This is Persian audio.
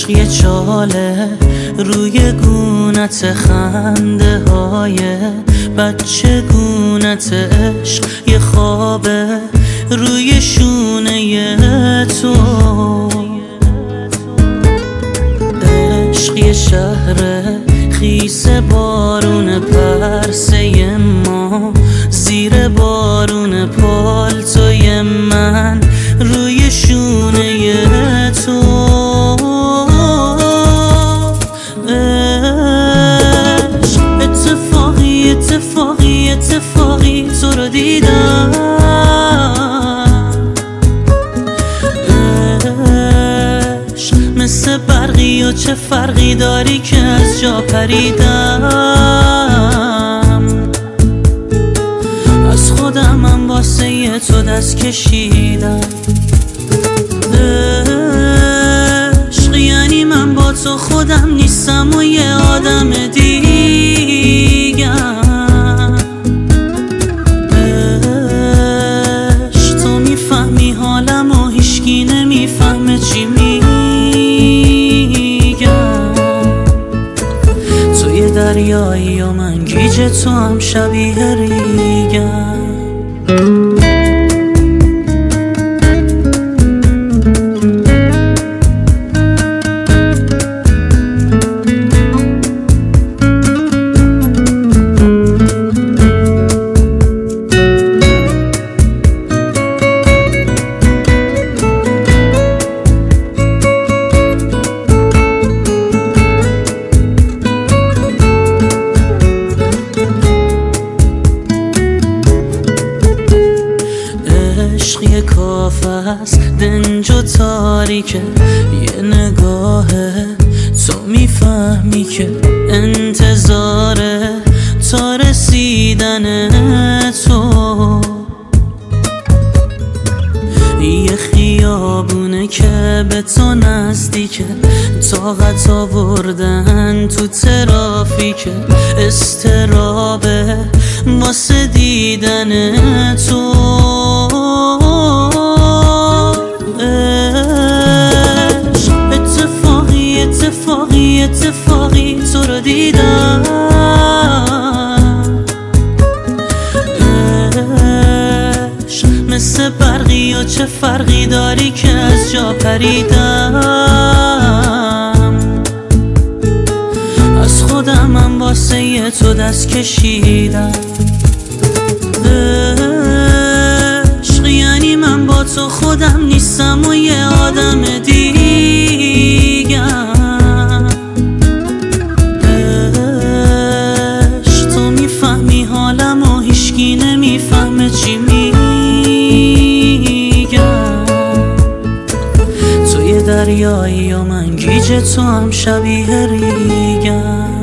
یه چاله روی گونت، خنده های بچه گونت، عشق یه خوابه روی شونه تو، عشق یه شهر خیس بارون، پرسه ما زیر بارون، پالتوی من روی شونه تو، عشق اتفاقی اتفاقی اتفاقی تو رو دیدم، عشق مثل برقی و چه فرقی داری که از جا پریدم، از خودمم واسه تو دست کشیدم، عشق یعنی من با تو خودم نیستم و یه آدم دیگم، عشق تو میفهمی حالم و هیچکی نمیفهمه چی میگم، تو یه دریایی و من گیج تو هم شبیه ریگم. عشق یه کافه است دنج و تاریکه، یه نگاهه تو میفهمی که انتظاره تا رسیدن تو، یه خیابونه که به تو نزدیکه، طاقت آوردن تو ترافیکه، استرابه واسه دیدن تو، اتفاقی اتفاقی اتفاقی تو رو دیدم، عشق مثل برقی و چه فرقی داری که از جا پریدم، از خودمم واسه تو دست کشیدم، عشق یعنی من با تو خودم نیستم و یه آدم دیگم، عشق تو میفهمی حالم و هیچکی نمیفهمه چی میگم، تو یه دریایی و من گیج تو هم شبیه ریگم.